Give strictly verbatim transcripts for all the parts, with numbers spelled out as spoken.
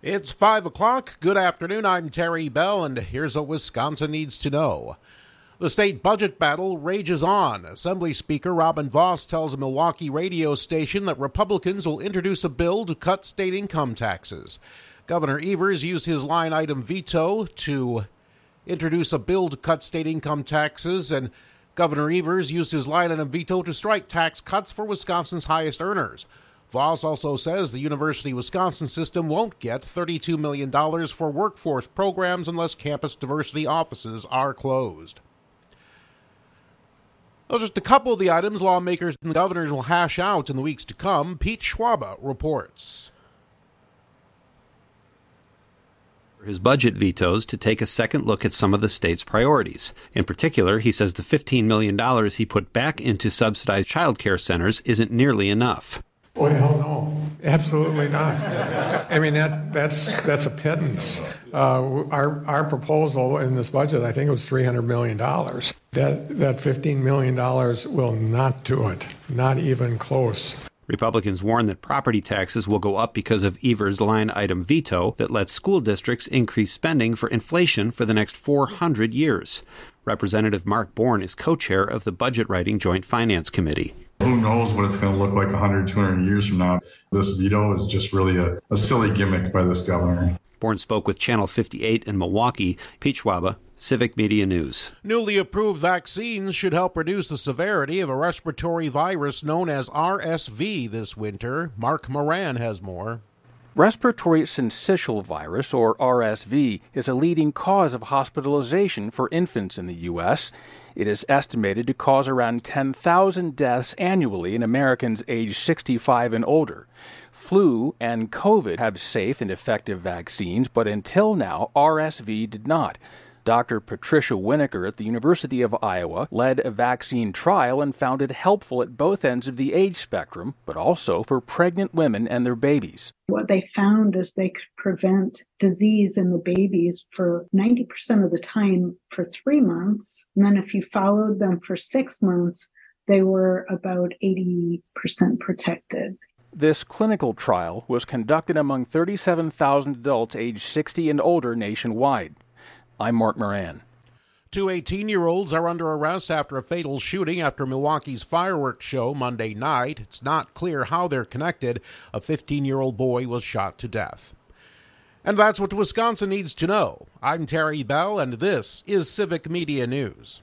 It's five o'clock. Good afternoon. I'm Terry Bell, and here's what Wisconsin needs to know. The state budget battle rages on. Assembly Speaker Robin Vos tells a Milwaukee radio station that Republicans will introduce a bill to cut state income taxes. Governor Evers used his line item veto to introduce a bill to cut state income taxes, and Governor Evers used his line item veto to strike tax cuts for Wisconsin's highest earners. Vos also says the University of Wisconsin system won't get thirty-two million dollars for workforce programs unless campus diversity offices are closed. Those are just a couple of the items lawmakers and governors will hash out in the weeks to come. Pete Schwaba reports. His budget vetoes to take a second look at some of the state's priorities. In particular, he says the fifteen million dollars he put back into subsidized child care centers isn't nearly enough. Oh, hell no. Absolutely not. I mean, that that's that's a pittance. Uh, our our proposal in this budget, I think it was three hundred million dollars. That, that fifteen million dollars will not do it, not even close. Republicans warn that property taxes will go up because of Evers' line item veto that lets school districts increase spending for inflation for the next four hundred years. Representative Mark Bourne is co-chair of the Budget Writing Joint Finance Committee. Who knows what it's going to look like one hundred, two hundred years from now. This veto is just really a, a silly gimmick by this governor. Bourne spoke with Channel fifty-eight in Milwaukee. Pete Schwaba, Civic Media News. Newly approved vaccines should help reduce the severity of a respiratory virus known as R S V this winter. Mark Moran has more. Respiratory syncytial virus, or R S V, is a leading cause of hospitalization for infants in the U S It is estimated to cause around ten thousand deaths annually in Americans aged sixty-five and older. Flu and COVID have safe and effective vaccines, but until now, R S V did not. Doctor Patricia Winokur at the University of Iowa led a vaccine trial and found it helpful at both ends of the age spectrum, but also for pregnant women and their babies. What they found is they could prevent disease in the babies for ninety percent of the time for three months. And then if you followed them for six months, they were about eighty percent protected. This clinical trial was conducted among thirty-seven thousand adults aged sixty and older nationwide. I'm Mark Moran. Two eighteen-year-olds are under arrest after a fatal shooting after Milwaukee's fireworks show Monday night. It's not clear how they're connected. A fifteen-year-old boy was shot to death. And that's what Wisconsin needs to know. I'm Terry Bell, and this is Civic Media News.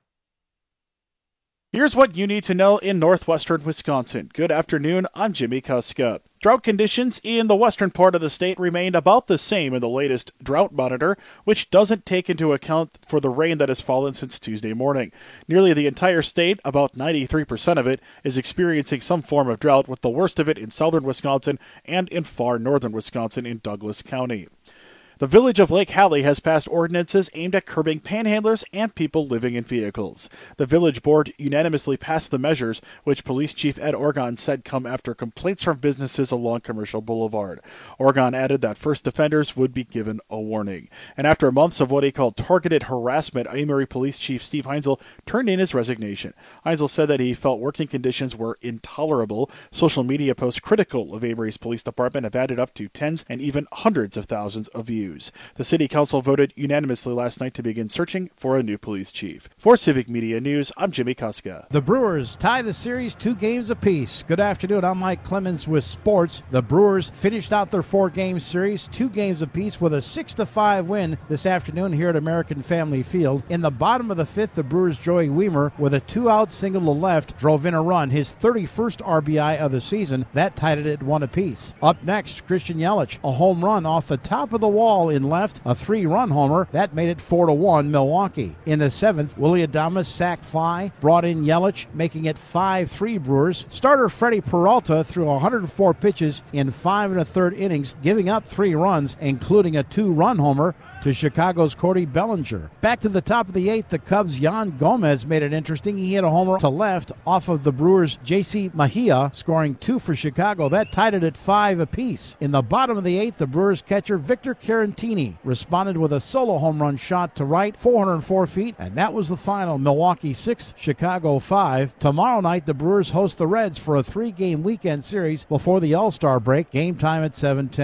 Here's what you need to know in northwestern Wisconsin. Good afternoon, I'm Jimmy Kuska. Drought conditions in the western part of the state remained about the same in the latest drought monitor, which doesn't take into account for the rain that has fallen since Tuesday morning. Nearly the entire state, about ninety-three percent of it, is experiencing some form of drought, with the worst of it in southern Wisconsin and in far northern Wisconsin in Douglas County. The village of Lake Hallie has passed ordinances aimed at curbing panhandlers and people living in vehicles. The village board unanimously passed the measures, which Police Chief Ed Orgon said come after complaints from businesses along Commercial Boulevard. Orgon added that first offenders would be given a warning. And after months of what he called targeted harassment, Amory Police Chief Steve Heinzel turned in his resignation. Heinzel said that he felt working conditions were intolerable. Social media posts critical of Amory's police department have added up to tens and even hundreds of thousands of views. The City Council voted unanimously last night to begin searching for a new police chief. For Civic Media News, I'm Jimmy Kuska. The Brewers tie the series two games apiece. Good afternoon, I'm Mike Clemens with sports. The Brewers finished out their four-game series, two games apiece, with a six to five win this afternoon here at American Family Field. In the bottom of the fifth, the Brewers' Joey Weimer, with a two-out single to left, drove in a run, his thirty-first R B I of the season. That tied it at one apiece. Up next, Christian Yelich, a home run off the top of the wall in left, a three-run homer. That made it four to one Milwaukee. In the seventh, Willy Adames sacked fly, brought in Yelich, making it five three Brewers. Starter Freddie Peralta threw one hundred four pitches in five and a third innings, giving up three runs, including a two-run homer to Chicago's Cody Bellinger. Back to the top of the eighth, the Cubs' Yan Gomez made it interesting. He hit a homer to left off of the Brewers' J C Mejia, scoring two for Chicago. That tied it at five apiece. In the bottom of the eighth, the Brewers' catcher Victor Carantini responded with a solo home run shot to right, four hundred four feet, and that was the final. Milwaukee six, Chicago five. Tomorrow night, the Brewers host the Reds for a three-game weekend series before the All-Star break. Game time at seven ten.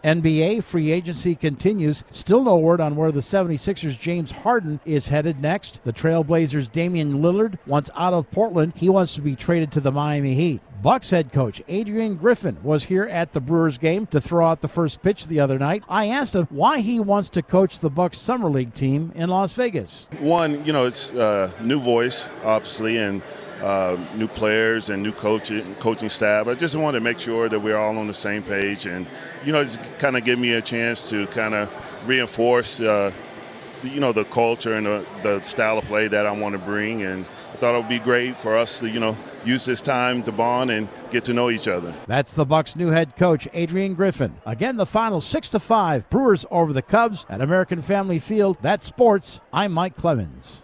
N B A free agency continues. Still no word on where the seventy-sixers' James Harden is headed next. The Trailblazers' Damian Lillard wants out of Portland. He wants to be traded to the Miami Heat. Bucks head coach Adrian Griffin was here at the Brewers game to throw out the first pitch the other night. I asked him why he wants to coach the Bucks Summer League team in Las Vegas. One, you know, it's a new voice, obviously, and uh, new players and new coaching coaching staff. I just wanted to make sure that we're all on the same page, and you know, it's kind of give me a chance to kind of reinforce, uh, the, you know, the culture and the, the style of play that I want to bring. And I thought it would be great for us to, you know, use this time to bond and get to know each other. That's the Bucks' new head coach, Adrian Griffin. Again, the final six to five. Brewers over the Cubs at American Family Field. That's sports. I'm Mike Clemens.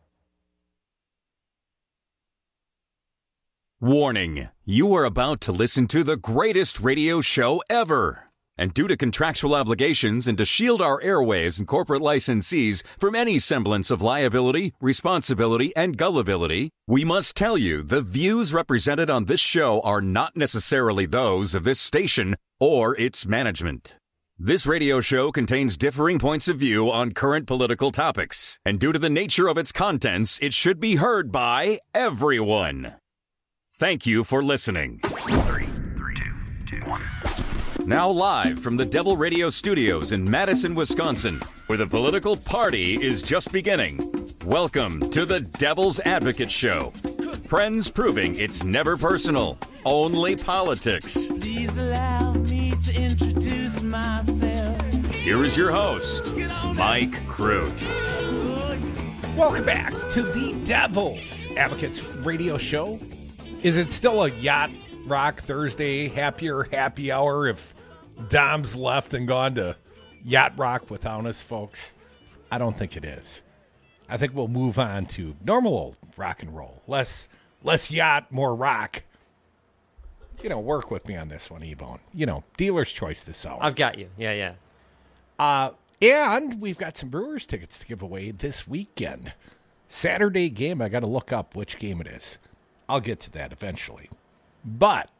Warning, you are about to listen to the greatest radio show ever. And due to contractual obligations and to shield our airwaves and corporate licensees from any semblance of liability, responsibility, and gullibility, we must tell you the views represented on this show are not necessarily those of this station or its management. This radio show contains differing points of view on current political topics, and due to the nature of its contents, it should be heard by everyone. Thank you for listening. Three, three, two, two, one. Now live from the Devil Radio Studios in Madison, Wisconsin, where the political party is just beginning. Welcome to the Devil's Advocate Show. Friends proving it's never personal, only politics. Please allow me to introduce myself. Here is your host, Mike Crute. Welcome back to the Devil's Advocates Radio Show. Is it still a Yacht Rock Thursday happier happy hour if Dom's left and gone to Yacht Rock without us, folks? I don't think it is. I think we'll move on to normal old rock and roll. Less less yacht, more rock. You know, work with me on this one, E-Bone. You know, dealer's choice this hour. I've got you. Yeah, yeah. Uh, and we've got some Brewers tickets to give away this weekend. Saturday game, I got to look up which game it is. I'll get to that eventually. But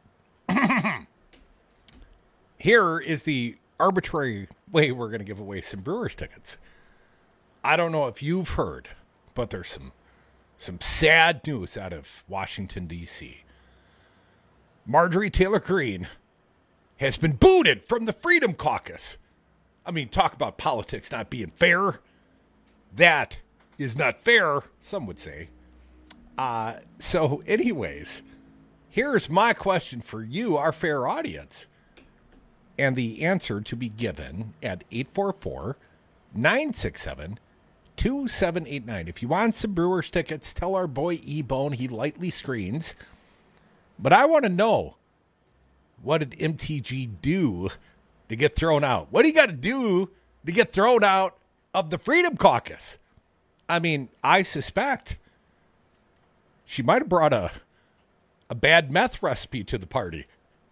here is the arbitrary way we're going to give away some Brewers tickets. I don't know if you've heard, but there's some some sad news out of Washington, D C Marjorie Taylor Greene has been booted from the Freedom Caucus. I mean, talk about politics not being fair. That is not fair, some would say. Uh, so anyways, here's my question for you, our fair audience. And the answer to be given at eight four four, nine six seven, two seven eight nine. If you want some Brewers tickets, tell our boy E-Bone he lightly screens. But I want to know, what did M T G do to get thrown out? What do you got to do to get thrown out of the Freedom Caucus? I mean, I suspect she might have brought a a bad meth recipe to the party.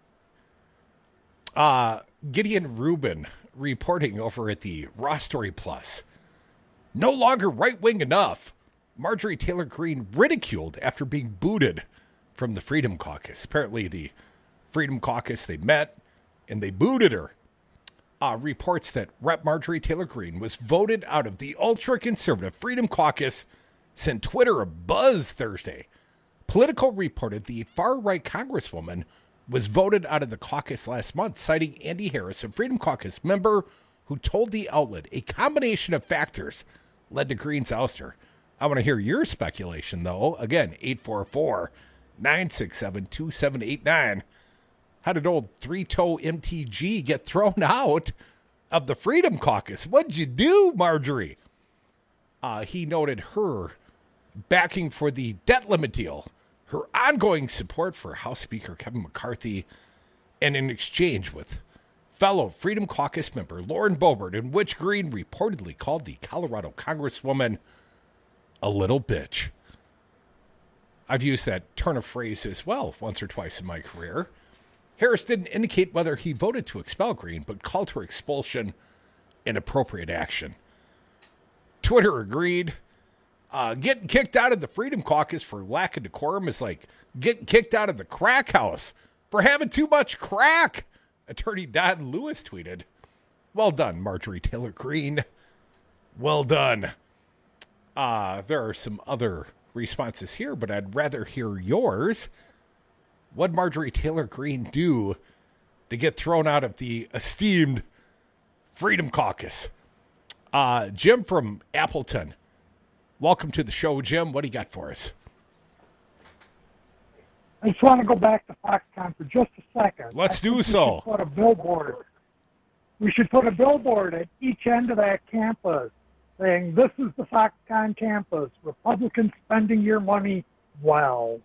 Uh, Gideon Rubin reporting over at the Raw Story Plus. No longer right-wing enough. Marjorie Taylor Greene ridiculed after being booted from the Freedom Caucus. Apparently the Freedom Caucus, they met and they booted her. Uh, reports that Representative Marjorie Taylor Greene was voted out of the ultra-conservative Freedom Caucus sent Twitter a buzz Thursday. Politico reported the far-right congresswoman was voted out of the caucus last month, citing Andy Harris, a Freedom Caucus member who told the outlet a combination of factors led to Greene's ouster. I want to hear your speculation, though. Again, eight four four, nine six seven, two seven eight nine. How did old three-toe M T G get thrown out of the Freedom Caucus? What'd you do, Marjorie? Uh, he noted her backing for the debt limit deal, her ongoing support for House Speaker Kevin McCarthy, and in exchange with fellow Freedom Caucus member Lauren Boebert, in which Greene reportedly called the Colorado congresswoman a little bitch. I've used that turn of phrase as well once or twice in my career. Harris didn't indicate whether he voted to expel Greene, but called her expulsion an appropriate action. Twitter agreed. Uh, getting kicked out of the Freedom Caucus for lack of decorum is like getting kicked out of the crack house for having too much crack, Attorney Don Lewis tweeted. Well done, Marjorie Taylor Greene. Well done. Uh, there are some other responses here, but I'd rather hear yours. What'd Marjorie Taylor Greene do to get thrown out of the esteemed Freedom Caucus? Uh, Jim from Appleton. Welcome to the show, Jim. What do you got for us? I just want to go back to Foxconn for just a second. Let's I do think so. We should put a billboard. We should put a billboard at each end of that campus saying, "This is the Foxconn campus. Republicans spending your money well."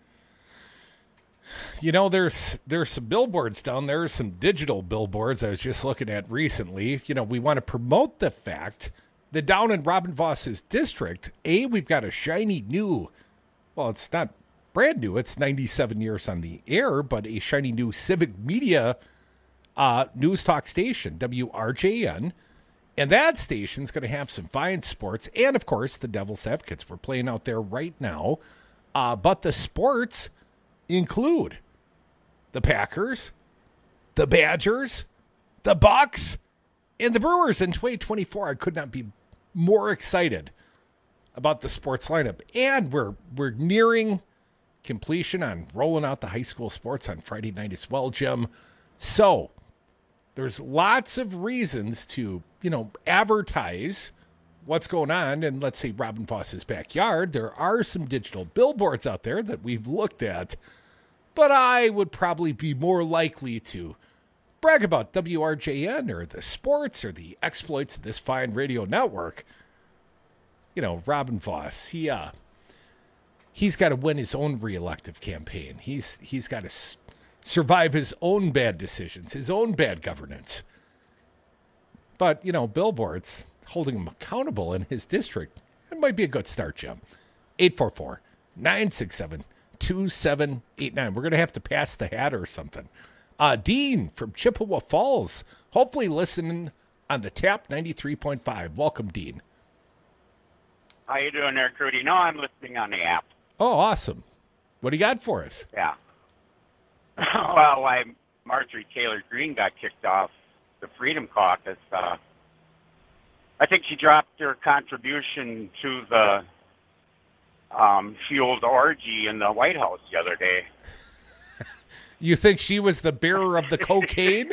You know, there's there's some billboards down there, some digital billboards I was just looking at recently. You know, we want to promote the fact that down in Robin Voss's district, A, we've got a shiny new, well, it's not brand new, it's ninety-seven years on the air, but a shiny new civic media uh, news talk station, W R J N. And that station's going to have some fine sports and, of course, the Devil's Advocates. We're playing out there right now. Uh, but the sports include the Packers, the Badgers, the Bucks, and the Brewers in twenty twenty-four. I could not be more excited about the sports lineup. And we're we're nearing completion on rolling out the high school sports on Friday night as well, Jim. So there's lots of reasons to, you know, advertise what's going on in, let's say, Robin Voss's backyard. There are some digital billboards out there that we've looked at, but I would probably be more likely to brag about W R J N or the sports or the exploits of this fine radio network. You know, Robin Voss, he, uh, he's got to win his own reelective campaign. He's He's got to s- survive his own bad decisions, his own bad governance. But, you know, billboards holding him accountable in his district, it might be a good start, Jim. eight four four, nine six seven, two seven eight nine. We're going to have to pass the hat or something. Uh, Dean from Chippewa Falls, hopefully listening on the Tap ninety-three point five. Welcome, Dean. How you doing there, Crudy? No, I'm listening on the app. Oh, awesome. What do you got for us? Yeah. Well, why Marjorie Taylor Greene got kicked off the Freedom Caucus, uh, I think she dropped her contribution to the um, fueled orgy in the White House the other day. You think she was the bearer of the cocaine?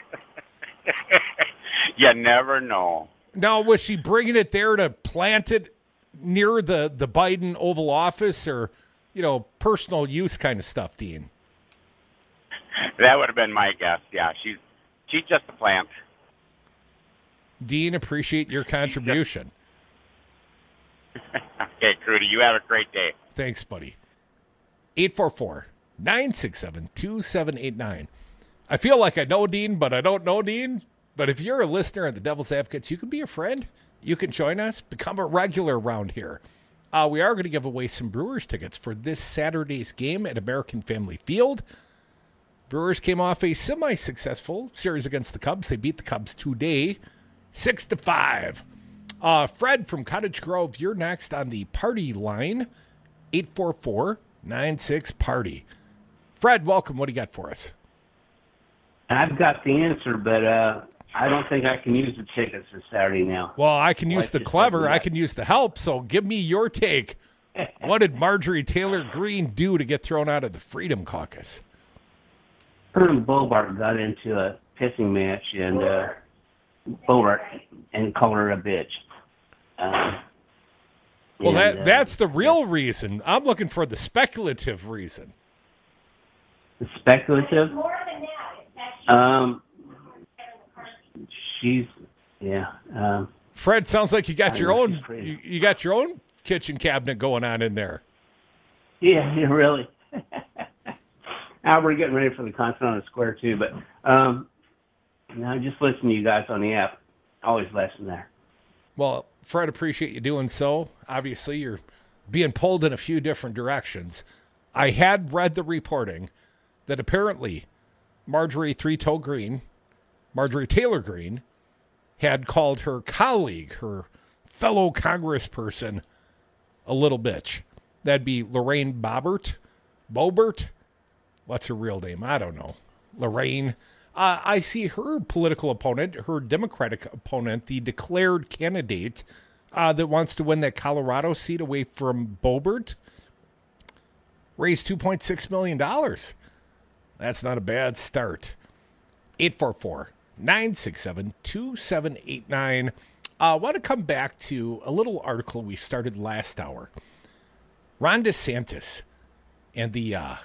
You never know. Now, was she bringing it there to plant it near the, the Biden Oval Office or, you know, personal use kind of stuff, Dean? That would have been my guess. Yeah, she's she's just a plant. Dean, appreciate your contribution. Okay, Crudy, you have a great day. Thanks, buddy. eight four four, nine six seven, two seven eight nine. I feel like I know Dean, but I don't know Dean. But if you're a listener at the Devil's Advocates, you can be a friend. You can join us. Become a regular around here. Uh, we are going to give away some Brewers tickets for this Saturday's game at American Family Field. Brewers came off a semi-successful series against the Cubs. They beat the Cubs today, six to five. Uh, Fred from Cottage Grove, you're next on the party line, eight four four, nine six, party. Fred, welcome. What do you got for us? I've got the answer, but uh, I don't think I can use the tickets for Saturday now. Well, I can use Like the you clever. said, I can use the help. So give me your take. What did Marjorie Taylor Greene do to get thrown out of the Freedom Caucus? Herman Bobart got into a pissing match, and uh, Bobart and called her a bitch. Uh, Well, and, that uh, that's the real reason. I'm looking for the speculative reason. speculative. Um, she's yeah. Um, Fred, sounds like you got I your know, own she's crazy. you, you got your own kitchen cabinet going on in there. Yeah, yeah, really. Now we're getting ready for the concert on the square too, but um, now just listen to you guys on the app. Always listen there. Well, Fred, appreciate you doing so. Obviously, you're being pulled in a few different directions. I had read the reporting that apparently Marjorie Three-Toe Greene, Marjorie Taylor Greene, had called her colleague, her fellow congressperson, a little bitch. That'd be Lorraine Boebert. Boebert? What's her real name? I don't know. Lorraine. Uh, I see her political opponent, her Democratic opponent, the declared candidate uh, that wants to win that Colorado seat away from Boebert, raised two point six million dollars. That's not a bad start. eight four four, nine six seven, two seven eight nine. I uh, want to come back to a little article we started last hour. Ron DeSantis and the uh,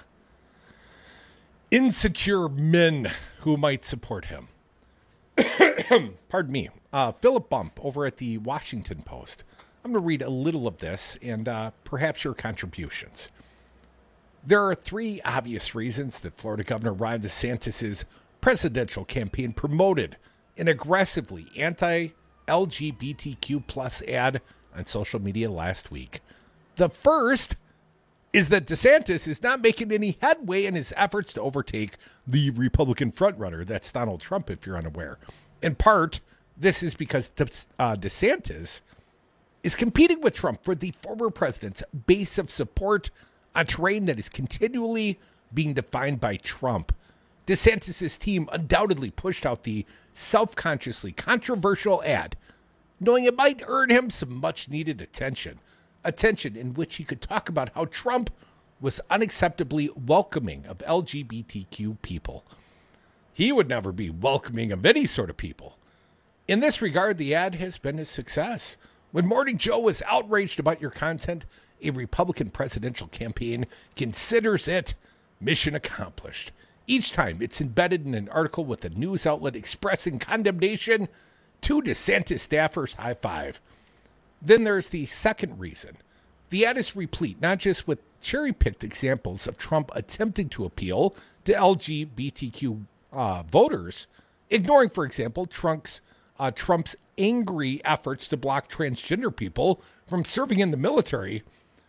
insecure men who might support him. Pardon me. Uh, Philip Bump over at the Washington Post. I'm going to read a little of this and uh, perhaps your contributions. There are three obvious reasons that Florida Governor Ron DeSantis' presidential campaign promoted an aggressively anti-L G B T Q plus ad on social media last week. The first is that DeSantis is not making any headway in his efforts to overtake the Republican frontrunner. That's Donald Trump, if you're unaware. In part, this is because De- uh, DeSantis is competing with Trump for the former president's base of support on terrain that is continually being defined by Trump. DeSantis' team undoubtedly pushed out the self-consciously controversial ad, knowing it might earn him some much-needed attention. Attention in which he could talk about how Trump was unacceptably welcoming of L G B T Q people. He would never be welcoming of any sort of people. In this regard, the ad has been a success. When Morning Joe was outraged about your content, a Republican presidential campaign considers it mission accomplished. Each time it's embedded in an article with a news outlet expressing condemnation, two DeSantis staffers high five. Then there's the second reason. The ad is replete not just with cherry-picked examples of Trump attempting to appeal to L G B T Q uh, voters, ignoring, for example, Trump's, uh, Trump's angry efforts to block transgender people from serving in the military,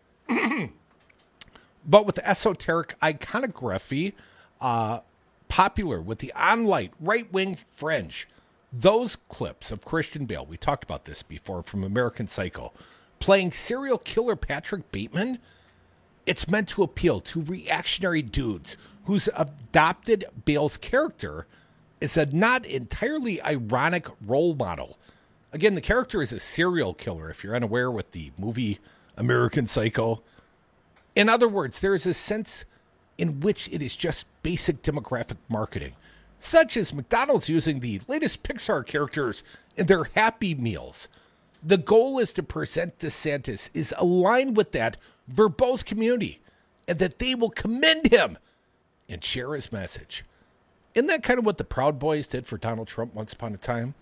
but with esoteric iconography uh, popular with the on-light right-wing fringe. Those clips of Christian Bale, we talked about this before from American Psycho, playing serial killer Patrick Bateman, it's meant to appeal to reactionary dudes whose adopted Bale's character is a not entirely ironic role model. Again, the character is a serial killer, if you're unaware with the movie American Psycho. In other words, there is a sense in which it is just basic demographic marketing, such as McDonald's using the latest Pixar characters in their Happy Meals. The goal is to present DeSantis is aligned with that verbose community and that they will commend him and share his message. Isn't that kind of what the Proud Boys did for Donald Trump once upon a time?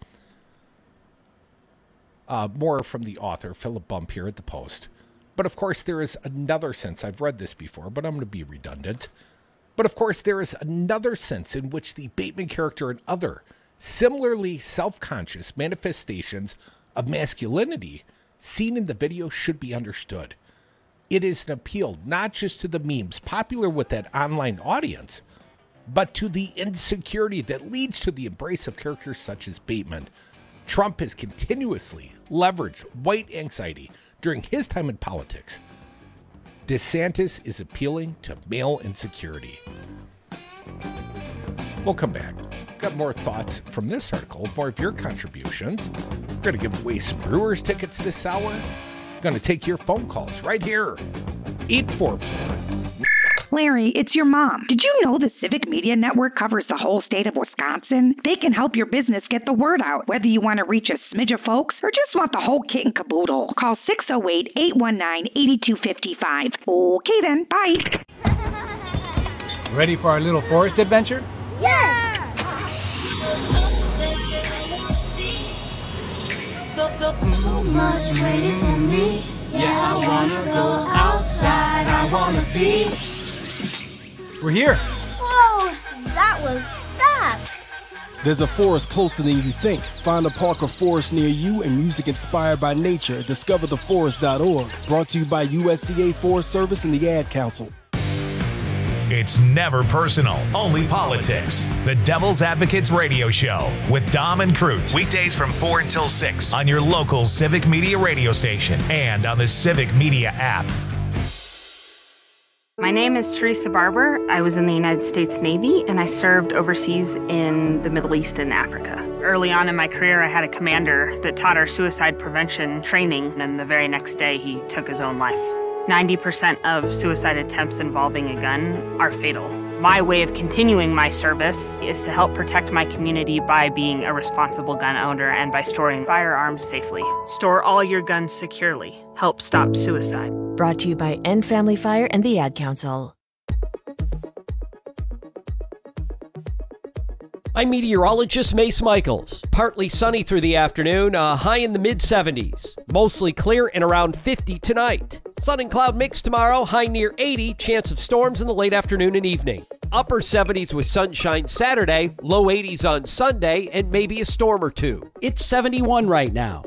Uh, more from the author, Philip Bump, here at the Post. But of course, there is another sense. I've read this before, but I'm going to be redundant. But of course, there is another sense in which the Bateman character and other similarly self-conscious manifestations of masculinity seen in the video should be understood. It is an appeal not just to the memes popular with that online audience, but to the insecurity that leads to the embrace of characters such as Bateman. Trump has continuously leveraged white anxiety during his time in politics. DeSantis is appealing to male insecurity. We'll come back. Got more thoughts from this article, more of your contributions. We're going to give away some Brewers tickets this hour. Going to take your phone calls right here. eight four four. Larry, it's your mom. Did you know the Civic Media Network covers the whole state of Wisconsin? They can help your business get the word out, whether you want to reach a smidge of folks or just want the whole kit and caboodle. Call six oh eight, eight one nine, eight two five five. Okay then, bye. Ready for our little forest adventure? Yes! So much waiting for me. Yeah, I wanna go outside. I wanna be. We're here. Whoa, that was fast. There's a forest closer than you think. Find a park or forest near you and music inspired by nature at discover the forest dot org. Brought to you by U S D A Forest Service and the Ad Council. It's never personal, only politics. The Devil's Advocates Radio Show with Dom and Crute. Weekdays from four until six on your local Civic Media radio station and on the Civic Media app. My My name is Teresa Barber. I was in the United States Navy, and I served overseas in the Middle East and Africa. Early on in my career, I had a commander that taught our suicide prevention training, and the very next day, he took his own life. ninety percent of suicide attempts involving a gun are fatal. My way of continuing my service is to help protect my community by being a responsible gun owner and by storing firearms safely. Store all your guns securely. Help stop suicide. Brought to you by End Family Fire and the Ad Council. I'm meteorologist Mace Michaels. Partly sunny through the afternoon, a high in the mid seventies. Mostly clear and around fifty tonight. Sun and cloud mix tomorrow, high near eighty, chance of storms in the late afternoon and evening. Upper seventies with sunshine Saturday, low eighties on Sunday, and maybe a storm or two. It's seventy-one right now.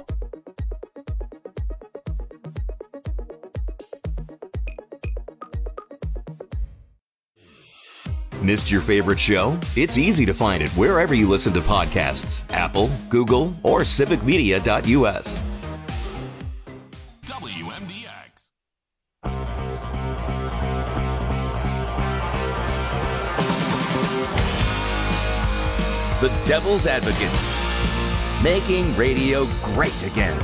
Missed your favorite show? It's easy to find it wherever you listen to podcasts. Apple, Google, or civic media dot U S. W M D X. The Devil's Advocates. Making radio great again.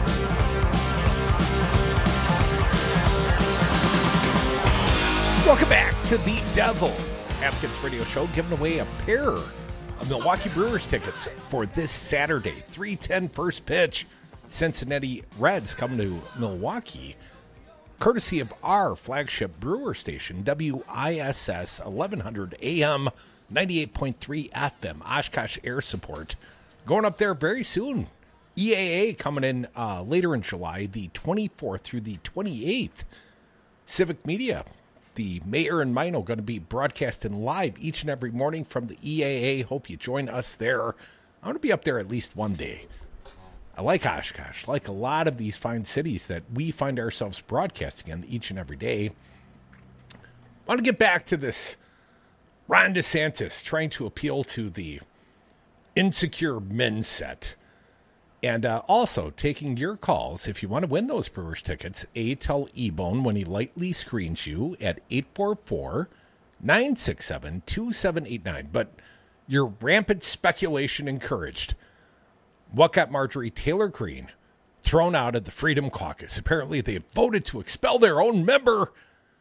Welcome back to the Devil's Advocates Radio Show, giving away a pair of Milwaukee Brewers tickets for this Saturday, three ten first pitch. Cincinnati Reds coming to Milwaukee, courtesy of our flagship brewer station, W I S S eleven hundred A M, ninety-eight point three F M, Oshkosh Air Support. Going up there very soon. E A A coming in uh, later in July, the twenty-fourth through the twenty-eighth. Civic Media, the mayor and Mino, going to be broadcasting live each and every morning from the E A A. Hope you join us there. I want to be up there at least one day. I like Oshkosh, like a lot of these fine cities that we find ourselves broadcasting in each and every day. I want to get back to this Ron DeSantis trying to appeal to the insecure men set. And uh, also taking your calls if you want to win those Brewers tickets. A, tell E-Bone when he lightly screens you at eight four four, nine six seven, two seven eight nine. But your rampant speculation encouraged. What got Marjorie Taylor Greene thrown out of the Freedom Caucus? Apparently they voted to expel their own member.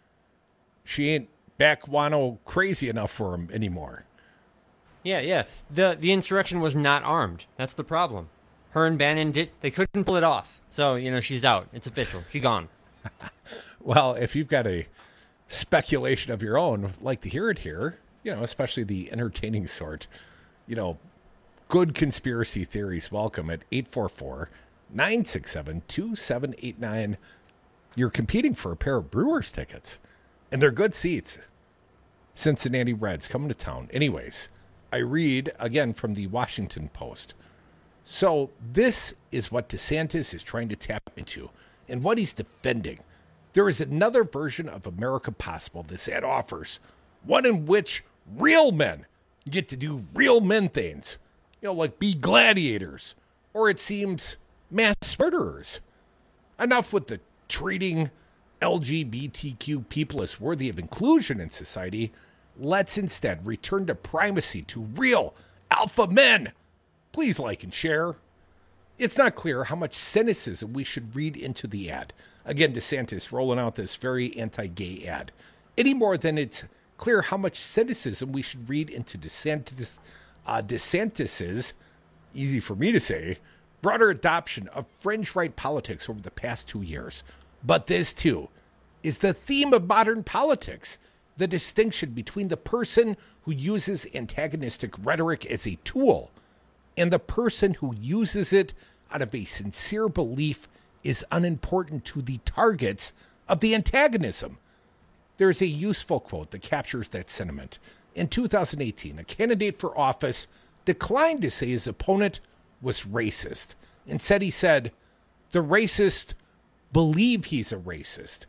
She ain't back wano crazy enough for him anymore. Yeah, yeah. The the insurrection was not armed. That's the problem. Her and Bannon did they couldn't pull it off. So, you know, she's out. It's official. She's gone. Well, if you've got a speculation of your own, I'd like to hear it here, you know, especially the entertaining sort. You know, good conspiracy theories welcome at eight four four, nine six seven, two seven eight nine. You're competing for a pair of Brewers tickets, and they're good seats. Cincinnati Reds coming to town. Anyways, I read again from the Washington Post. So this is what DeSantis is trying to tap into and what he's defending. There is another version of America possible this ad offers, one in which real men get to do real men things, you know, like be gladiators, or it seems mass murderers. Enough with the treating L G B T Q people as worthy of inclusion in society. Let's instead return to primacy, to real alpha men. Please like and share. It's not clear how much cynicism we should read into the ad. Again, DeSantis rolling out this very anti-gay ad. Any more than it's clear how much cynicism we should read into DeSantis, uh, DeSantis's, easy for me to say, broader adoption of fringe right politics over the past two years. But this, too, is the theme of modern politics, the distinction between the person who uses antagonistic rhetoric as a tool and the person who uses it out of a sincere belief is unimportant to the targets of the antagonism. There's a useful quote that captures that sentiment. In two thousand eighteen, a candidate for office declined to say his opponent was racist. Instead, he said, the racist believe he's a racist.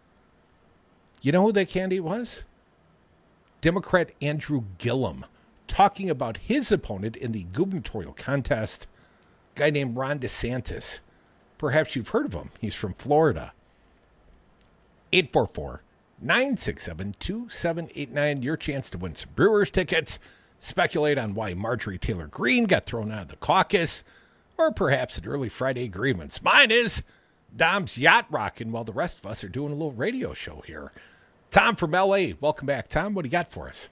You know who that candidate was? Democrat Andrew Gillum, talking about his opponent in the gubernatorial contest, a guy named Ron DeSantis. Perhaps you've heard of him. He's from Florida. eight four four, nine six seven, two seven eight nine. Your chance to win some Brewers tickets. Speculate on why Marjorie Taylor Greene got thrown out of the caucus, or perhaps an early Friday grievance. Mine is Dom's yacht rocking while the rest of us are doing a little radio show here. Tom from L A, welcome back. Tom, what do you got for us?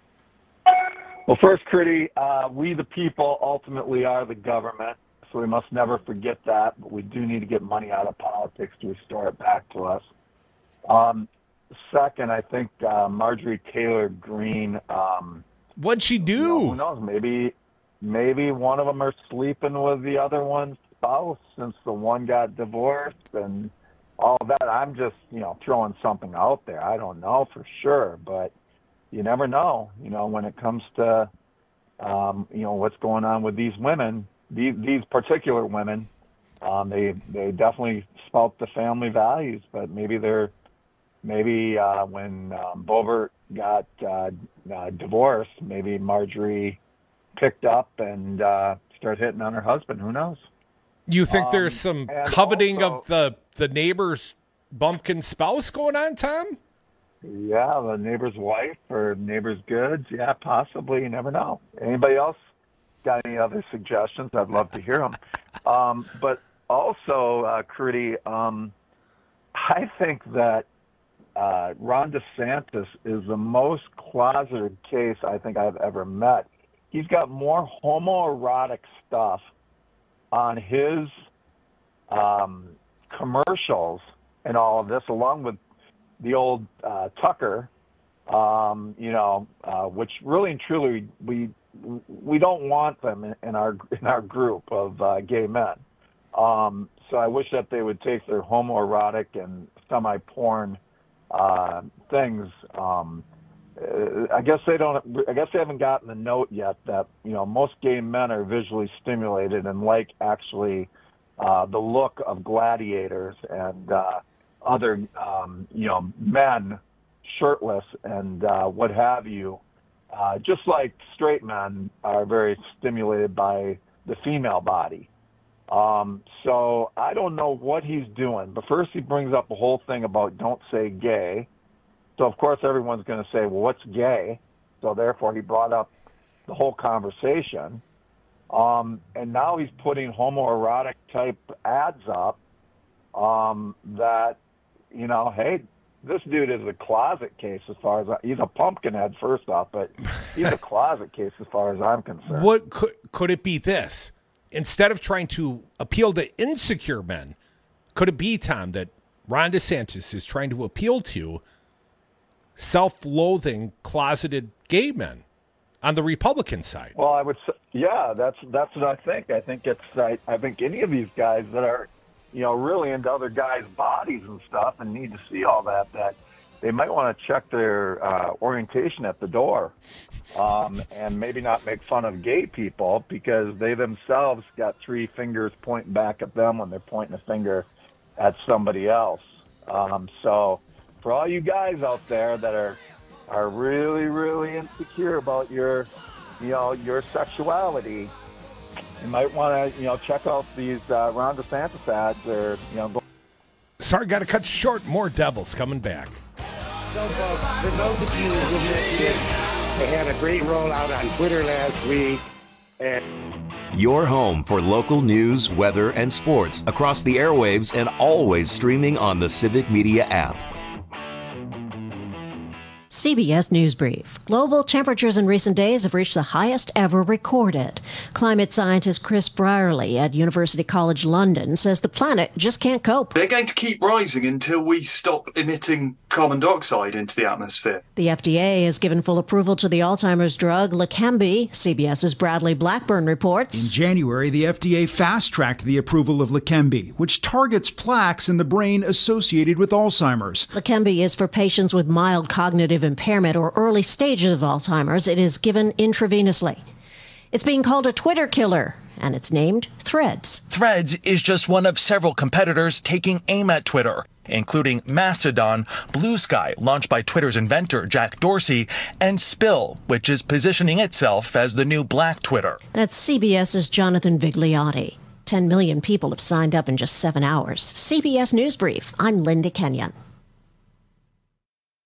Well, first, Critty, uh, we the people ultimately are the government, so we must never forget that, but we do need to get money out of politics to restore it back to us. Um, second, I think uh, Marjorie Taylor Greene... Um, What'd she do? You know, who knows? Maybe, maybe one of them are sleeping with the other one's spouse since the one got divorced and all that. I'm just, you know, throwing something out there. I don't know for sure, but you never know. You know, when it comes to, um, you know, what's going on with these women, these, these particular women, um, they they definitely spout the family values, but maybe they're, maybe uh, when um, Boebert got uh, uh, divorced, maybe Marjorie picked up and uh, started hitting on her husband. Who knows? You think Um, there's some and coveting also- of the, the neighbor's bumpkin spouse going on, Tom? Yeah, the neighbor's wife or neighbor's goods. Yeah, possibly. You never know. Anybody else got any other suggestions? I'd love to hear them. Um, but also, uh, Critty, um, I think that uh, Ron DeSantis is the most closeted case I think I've ever met. He's got more homoerotic stuff on his um, commercials and all of this, along with the old uh, Tucker, um, you know, uh, which really and truly we we don't want them in, in our in our group of uh, gay men. Um, so I wish that they would take their homoerotic and semi-porn uh, things. Um, uh, I guess they don't. I guess they haven't gotten the note yet that you know most gay men are visually stimulated and like actually uh, the look of gladiators and uh, other um, you know men shirtless and uh, what have you. Uh, just like straight men are very stimulated by the female body. Um, so I don't know what he's doing, but first he brings up a whole thing about don't say gay. So of course everyone's going to say, well, what's gay? So therefore he brought up the whole conversation. Um, and now he's putting homoerotic type ads up um, that, you know, hey, this dude is a closet case as far as I, he's a pumpkinhead first off, but he's a closet case as far as I'm concerned. What could could it be this? Instead of trying to appeal to insecure men, could it be, Tom, that Ron DeSantis is trying to appeal to self-loathing, closeted gay men on the Republican side? Well, I would say, yeah, that's that's what I think. I think it's I, I think any of these guys that are, you know, really into other guys' bodies and stuff and need to see all that, that they might want to check their uh, orientation at the door um, and maybe not make fun of gay people because they themselves got three fingers pointing back at them when they're pointing a finger at somebody else. Um, so for all you guys out there that are are really, really insecure about your, you know, your sexuality, you might want to, you know, check out these uh, Ron DeSantis ads or, you know, go. Sorry, got to cut short. More Devils coming back. So, folks, for those of you who missed it, they had a great rollout on Twitter last week. And Your home for local news, weather, and sports across the airwaves and always streaming on the Civic Media app. C B S News Brief. Global temperatures in recent days have reached the highest ever recorded. Climate scientist Chris Brierley at University College London says the planet just can't cope. They're going to keep rising until we stop emitting carbon dioxide into the atmosphere. The F D A has given full approval to the Alzheimer's drug Leqembi. CBS's Bradley Blackburn reports. In January, the F D A fast-tracked the approval of Leqembi, which targets plaques in the brain associated with Alzheimer's. Leqembi is for patients with mild cognitive impairment or early stages of Alzheimer's. It is given intravenously. It's being called a Twitter killer, and it's named Threads. Threads is just one of several competitors taking aim at Twitter, including Mastodon, Blue Sky, launched by Twitter's inventor Jack Dorsey, and Spill, which is positioning itself as the new Black Twitter. That's CBS's Jonathan Vigliotti. Ten million people have signed up in just seven hours. C B S News Brief. I'm Linda Kenyon.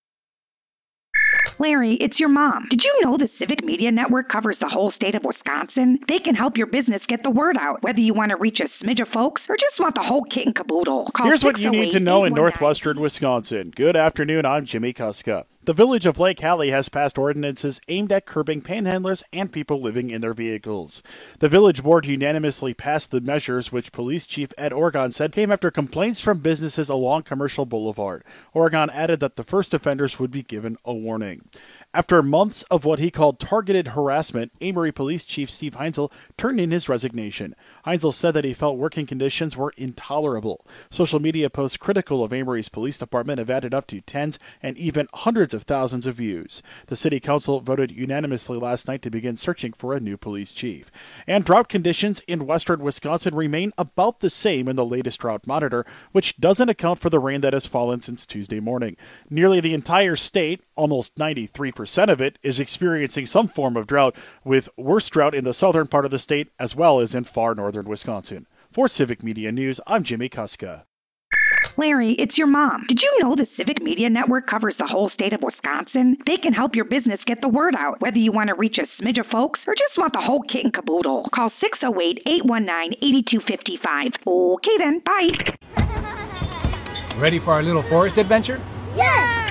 Larry, it's your mom. Did you know the Civic Media Network covers the whole state of Wisconsin? They can help your business get the word out, whether you want to reach a smidge of folks or just want the whole kit and caboodle. Call Here's what you need to know in six oh eight, eight one nine northwestern Wisconsin. Good afternoon, I'm Jimmy Kuska. The village of Lake Hallie has passed ordinances aimed at curbing panhandlers and people living in their vehicles. The village board unanimously passed the measures, which Police Chief Ed Orgon said came after complaints from businesses along Commercial Boulevard. Orgon added that the first offenders would be given a warning. After months of what he called targeted harassment, Amory Police Chief Steve Heinzel turned in his resignation. Heinzel said that he felt working conditions were intolerable. Social media posts critical of Amory's police department have added up to tens and even hundreds of thousands of views. The city council voted unanimously last night to begin searching for a new police chief. And drought conditions in western Wisconsin remain about the same in the latest drought monitor, which doesn't account for the rain that has fallen since Tuesday morning. Nearly the entire state, almost ninety-three percent of it, is experiencing some form of drought, with worse drought in the southern part of the state as well as in far northern Wisconsin. For Civic Media News, I'm Jimmy Kuska. Larry, it's your mom. Did you know the Civic Media Network covers the whole state of Wisconsin? They can help your business get the word out, whether you want to reach a smidge of folks or just want the whole kit and caboodle. Call six oh eight, eight one nine, eight two five five. Okay then, bye. Ready for our little forest adventure? Yes!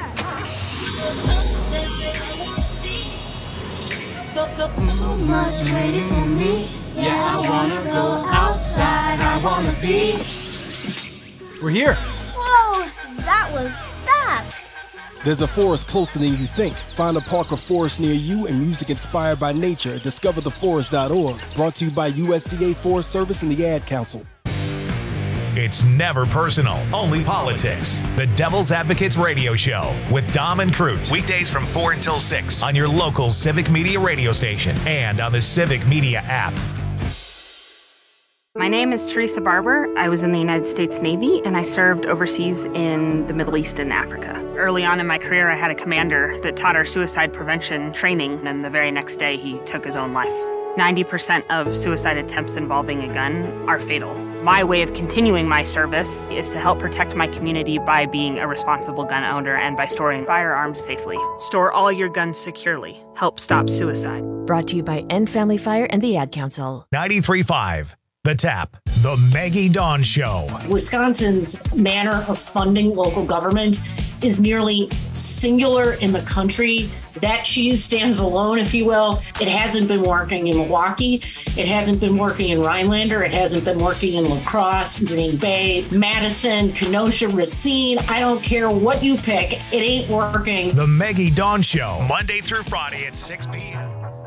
So much waiting for me. Yeah, I wanna go outside. I wanna be. We're here. Whoa, that was fast. There's a forest closer than you think. Find a park or forest near you and music inspired by nature at discover the forest dot org. Brought to you by U S D A Forest Service and the Ad Council. It's never personal, only politics. The Devil's Advocates Radio Show with Dom and Crute. Weekdays from four until six on your local Civic Media radio station and on the Civic Media app. My name is Teresa Barber. I was in the United States Navy, and I served overseas in the Middle East and Africa. Early on in my career, I had a commander that taught our suicide prevention training, and the very next day, he took his own life. ninety percent of suicide attempts involving a gun are fatal. My way of continuing my service is to help protect my community by being a responsible gun owner and by storing firearms safely. Store all your guns securely. Help stop suicide. Brought to you by End Family Fire and the Ad Council. ninety-three point five The Tap, The Maggie Dawn Show. Wisconsin's manner of funding local government is nearly singular in the country. That cheese stands alone, if you will. It hasn't been working in Milwaukee. It hasn't been working in Rhinelander. It hasn't been working in La Crosse, Green Bay, Madison, Kenosha, Racine. I don't care what you pick. It ain't working. The Maggie Dawn Show, Monday through Friday at six p.m.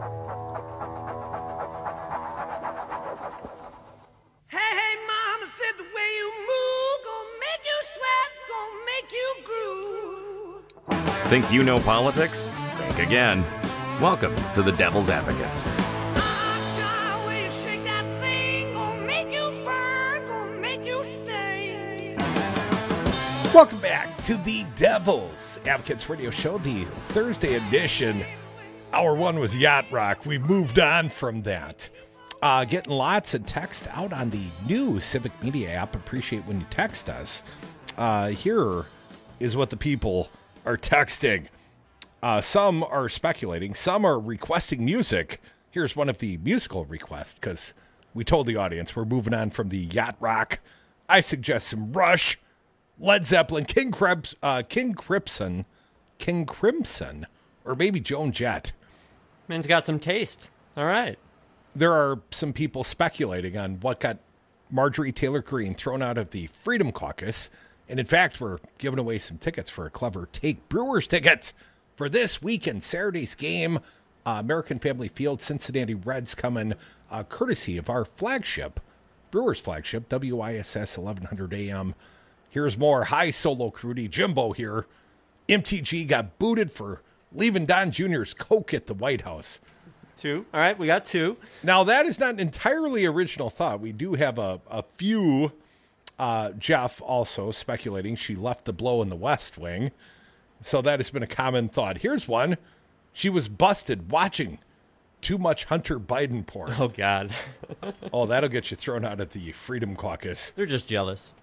Hey, hey, mama said the way you move gonna make you sweat, gonna make you groove. Think you know politics? Think again. Welcome to the Devil's Advocates. Ah, way you shake that thing, gonna make you burn, gonna make you stay. Welcome back to the Devil's Advocates Radio Show, the Thursday edition. Hour one was Yacht Rock. We moved on from that. Uh, getting lots of text out on the new Civic Media app. Appreciate when you text us. Uh, here is what the people are texting. Uh, some are speculating. Some are requesting music. Here's one of the musical requests, because we told the audience we're moving on from the Yacht Rock. I suggest some Rush, Led Zeppelin, King, Krebs, uh, King Crimson, King Crimson, or maybe Joan Jett. Man's got some taste. All right. There are some people speculating on what got Marjorie Taylor Greene thrown out of the Freedom Caucus. And in fact, we're giving away some tickets for a clever take. Brewers tickets for this weekend, Saturday's game. Uh, American Family Field, Cincinnati Reds coming uh, courtesy of our flagship, Brewers flagship, W I S S eleven hundred A M. Here's more. Hi, Solo Crudy. Jimbo here. M T G got booted for leaving Don Junior's Coke at the White House. Two. All right, we got two. Now, that is not an entirely original thought. We do have a, a few, uh, Jeff also speculating she left the blow in the West Wing. So that has been a common thought. Here's one. She was busted watching too much Hunter Biden porn. Oh, God. Oh, that'll get you thrown out at the Freedom Caucus. They're just jealous.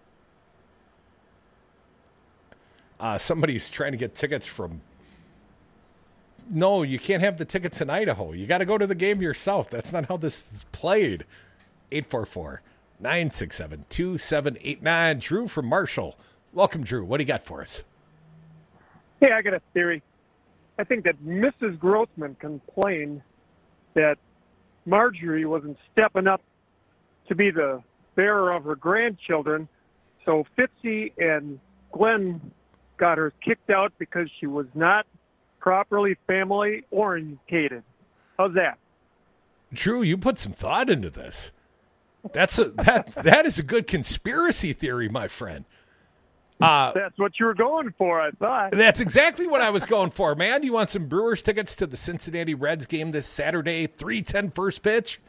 Uh, somebody's trying to get tickets from No, you can't have the tickets in Idaho. You got to go to the game yourself. That's not how this is played. eight four four, nine six seven, two seven eight nine. Drew from Marshall. Welcome, Drew. What do you got for us? Hey, I got a theory. I think that Missus Grossman complained that Marjorie wasn't stepping up to be the bearer of her grandchildren, so Fitzy and Glenn got her kicked out because she was not properly family orientated. How's that? Drew, you put some thought into this. That's a that that is a good conspiracy theory, my friend. Uh, That's what you were going for, I thought. That's exactly what I was going for, man. You want some Brewers tickets to the Cincinnati Reds game this Saturday, three ten first pitch?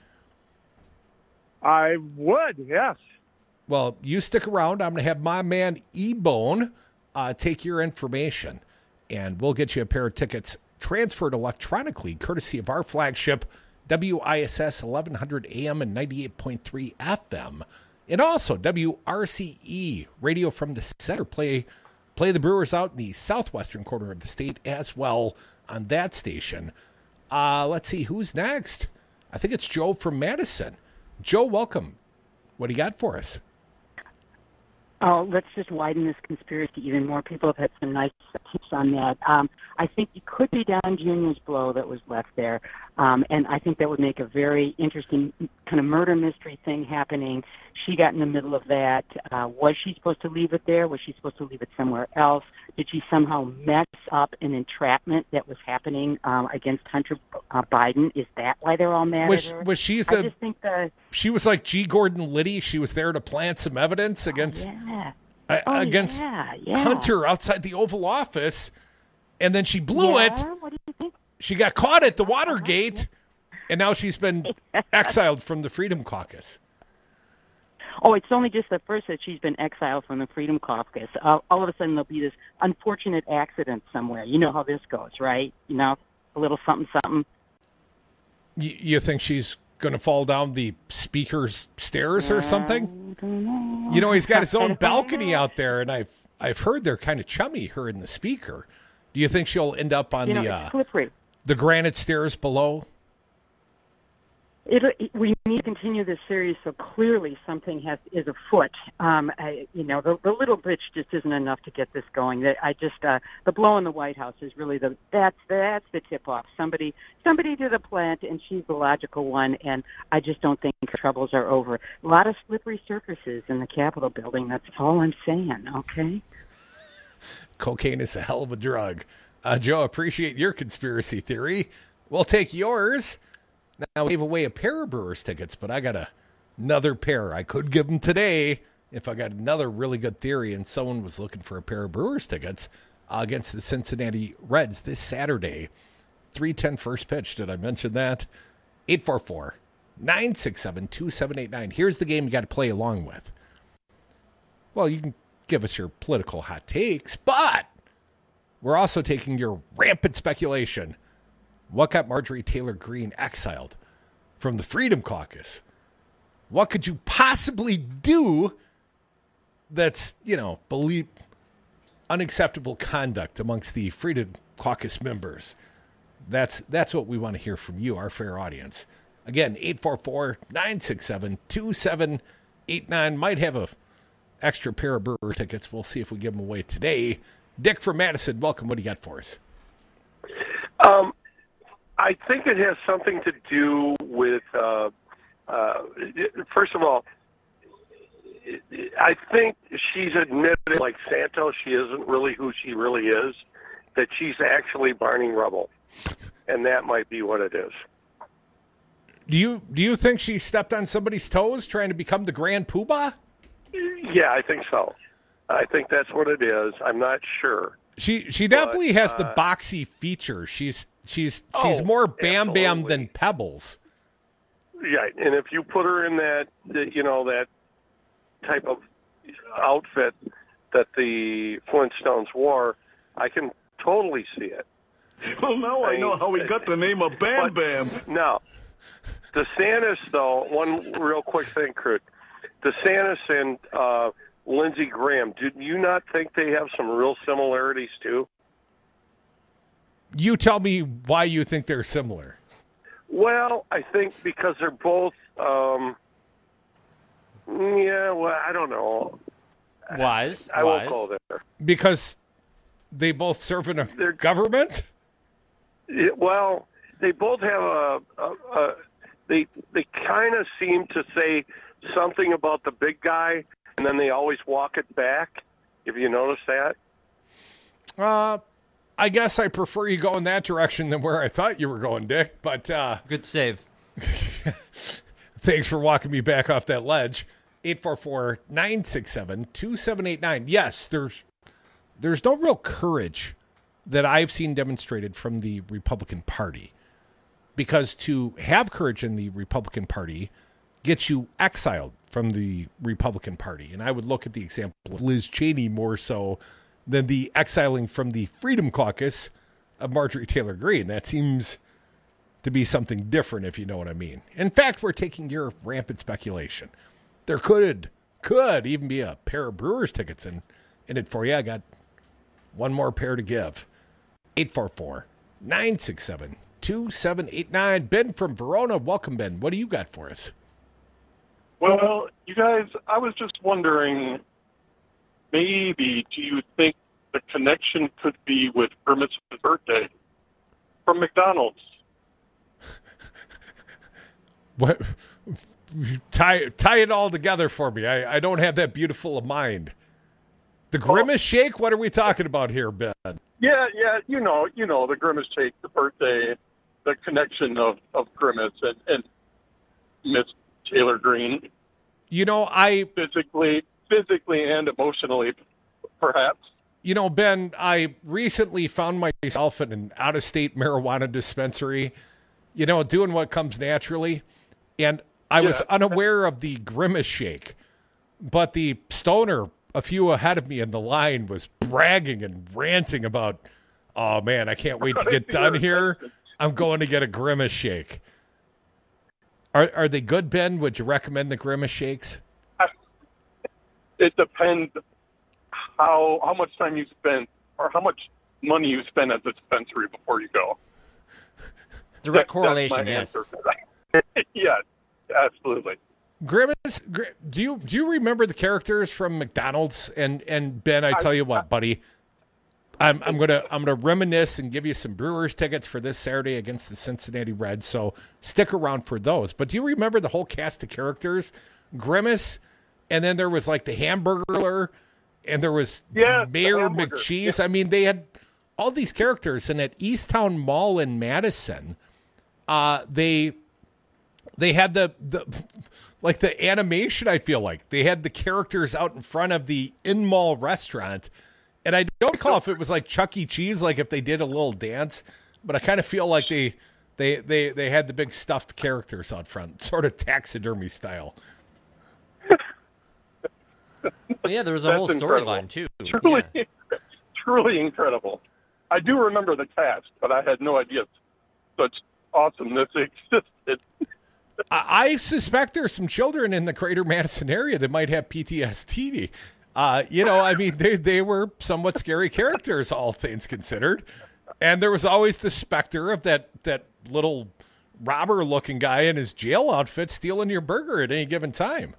I would, yes. Well, you stick around. I'm going to have my man E-Bone uh, take your information, and we'll get you a pair of tickets transferred electronically, courtesy of our flagship, W I S S eleven hundred A M and ninety-eight point three F M. And also W R C E, radio from the center. Play, play the Brewers out in the southwestern corner of the state as well on that station. Uh, let's see, who's next? I think it's Joe from Madison. Joe, welcome. What do you got for us? Oh, let's just widen this conspiracy even more. People have had some nice tips on that. Um, I think it could be Don Junior's blow that was left there, um, and I think that would make a very interesting kind of murder mystery thing happening. She got in the middle of that. Uh, was she supposed to leave it there? Was she supposed to leave it somewhere else? Did she somehow mess up an entrapment that was happening um, against Hunter uh, Biden? Is that why they're all mad Was, at her? was she the, I just think the... She was like G. Gordon Liddy. She was there to plant some evidence against... Oh, yeah. Uh, Oh, against yeah, yeah. Hunter outside the Oval Office, and then she blew Yeah? it. What do you think? She got caught at the Watergate, and now she's been exiled from the Freedom Caucus. Oh, it's only just the first that she's been exiled from the Freedom Caucus. Uh, all of a sudden, there'll be this unfortunate accident somewhere. You know how this goes, right? You know, a little something, something. You, you think she's going to fall down the speaker's stairs or something? You know, he's got his own balcony out there, and I've I've heard they're kind of chummy, her and the speaker. Do you think she'll end up on You know, the it's uh, slippery. the granite stairs below? It, it, we need to continue this series, so clearly something has is afoot. Um, I, you know, the, the little bitch just isn't enough to get this going. That I just uh, the blow in the White House is really the that's that's the tip off. Somebody somebody did a plant, and she's the logical one. And I just don't think her troubles are over. A lot of slippery surfaces in the Capitol building. That's all I'm saying. Okay. Cocaine is a hell of a drug. Uh, Joe, appreciate your conspiracy theory. We'll take yours. Now, we gave away a pair of Brewers tickets, but I got a, another pair. I could give them today if I got another really good theory and someone was looking for a pair of Brewers tickets uh, against the Cincinnati Reds this Saturday. three ten first pitch. Did I mention that? eight four four, nine six seven, two seven eight nine. Here's the game you got to play along with. Well, you can give us your political hot takes, but we're also taking your rampant speculation. What got Marjorie Taylor Greene exiled from the Freedom Caucus? What could you possibly do that's, you know, believe unacceptable conduct amongst the Freedom Caucus members? That's that's what we want to hear from you, our fair audience. Again, eight four four, nine six seven, two seven eight nine. Might have a extra pair of Brewer tickets. We'll see if we give them away today. Dick from Madison, welcome. What do you got for us? Um, I think it has something to do with, uh, uh, first of all, I think she's admitted, like Santos, she isn't really who she really is, that she's actually Barney Rubble. And that might be what it is. Do you do you think she stepped on somebody's toes trying to become the Grand Poobah? Yeah, I think so. I think that's what it is. I'm not sure. She she definitely but, has uh, the boxy feature. She's she's she's Oh, more Bam Bam absolutely. than Pebbles. Yeah, and if you put her in that, you know, that type of outfit that the Flintstones wore, I can totally see it. Well, now I, I know mean, how he got the name of Bam Bam. No. DeSantis, though, one real quick thing, Kurt. DeSantis and uh, Lindsey Graham, do you not think they have some real similarities, too? You tell me why you think they're similar. Well, I think because they're both, um, yeah, well, I don't know. Wise. I wise. won't go there. Because they both serve in a They're, government? Yeah, well, they both have a, a, a they they kind of seem to say something about the big guy, and then they always walk it back. Have you noticed that? Uh, I guess I prefer you go in that direction than where I thought you were going, Dick. But uh, good save. Thanks for walking me back off that ledge. eight four four, nine six seven, two seven eight nine. Yes, there's there's no real courage that I've seen demonstrated from the Republican Party. Because to have courage in the Republican Party gets you exiled from the Republican Party. And I would look at the example of Liz Cheney more so than the exiling from the Freedom Caucus of Marjorie Taylor Greene. That seems to be something different, if you know what I mean. In fact, we're taking your rampant speculation. There could, could even be a pair of Brewers tickets in, in it for you. I got one more pair to give. eight four four, nine six seven, two seven eight nine. Ben from Verona. Welcome, Ben. What do you got for us? Well, you guys, I was just wondering, maybe do you think the connection could be with Grimace's birthday from McDonald's? What? Tie tie it all together for me. I, I don't have that beautiful a mind. The Grimace oh. Shake? What are we talking about here, Ben? Yeah, yeah, you know, you know, the Grimace Shake, the birthday, the connection of, of Grimace and, and Miss Taylor Greene. You know, I physically, physically and emotionally, perhaps. You know, Ben, I recently found myself in an out-of-state marijuana dispensary, you know, doing what comes naturally, and I yeah. was unaware of the Grimace Shake, but the stoner a few ahead of me in the line was bragging and ranting about, oh, man, I can't wait to get done here. I'm going to get a Grimace Shake. Are are they good, Ben? Would you recommend the Grimace Shakes? It depends how how much time you spend or how much money you spend at the dispensary before you go. Direct that, correlation, yes. Yes, absolutely. Grimace, do you do you remember the characters from McDonald's? And and Ben, I tell you what, buddy, I'm I'm gonna I'm gonna reminisce and give you some Brewers tickets for this Saturday against the Cincinnati Reds. So stick around for those. But do you remember the whole cast of characters? Grimace, and then there was like the Hamburglar, and there was yes, Mayor McCheese. Yeah. I mean, they had all these characters, and at Easttown Mall in Madison, uh, they they had the the. Like the animation, I feel like. They had the characters out in front of the in-mall restaurant. And I don't recall if it was like Chuck E. Cheese, like if they did a little dance. But I kind of feel like they they, they, they had the big stuffed characters out front, sort of taxidermy style. Well, yeah, there was a That's whole storyline, too. Truly, yeah. truly incredible. I do remember the cast, but I had no idea such awesomeness existed. I suspect there's some children in the greater Madison area that might have P T S D. Uh, you know, I mean, they, they were somewhat scary characters, all things considered. And there was always the specter of that, that little robber-looking guy in his jail outfit stealing your burger at any given time.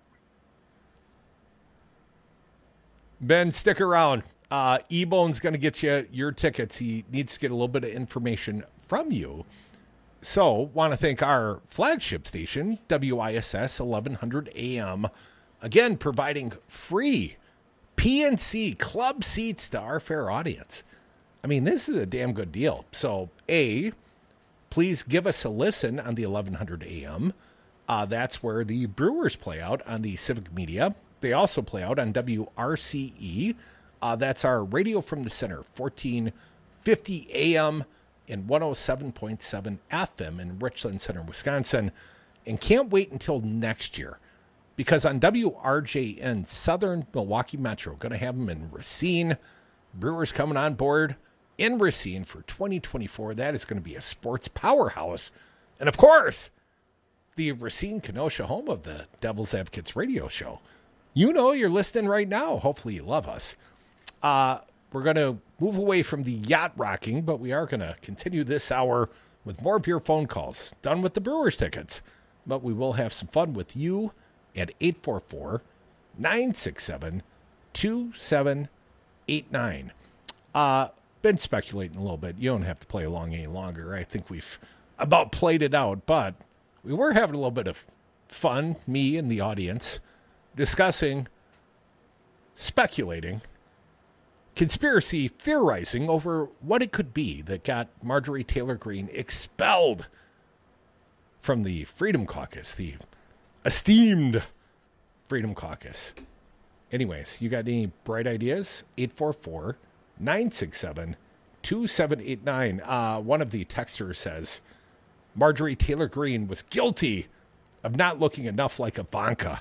Ben, stick around. Uh, E-Bone's going to get you your tickets. He needs to get a little bit of information from you. So, want to thank our flagship station, W I S S eleven hundred A M, again, providing free P N C club seats to our fair audience. I mean, this is a damn good deal. So, A, please give us a listen on the eleven hundred A M. Uh, that's where the Brewers play out on the Civic Media. They also play out on W R C E. Uh, that's our radio from the center, fourteen fifty A M. in one oh seven point seven F M in Richland Center, Wisconsin. And can't wait until next year, because on W R J N Southern Milwaukee Metro, going to have them in Racine. Brewers coming on board in Racine for twenty twenty-four. That is going to be a sports powerhouse. And, of course, the Racine Kenosha home of the Devil's Advocates radio show. You know you're listening right now. Hopefully you love us. Uh, we're going to move away from the yacht rocking, but we are going to continue this hour with more of your phone calls. Done with the Brewers tickets, but we will have some fun with you at eight four four, nine six seven, two seven eight nine. Uh, been speculating a little bit. You don't have to play along any longer. I think we've about played it out, but we were having a little bit of fun, me and the audience, discussing, speculating, conspiracy theorizing over what it could be that got Marjorie Taylor Greene expelled from the Freedom Caucus, the esteemed Freedom Caucus. Anyways, you got any bright ideas? eight four four, nine six seven, two seven eight nine. Uh, one of the texters says, Marjorie Taylor Greene was guilty of not looking enough like Ivanka.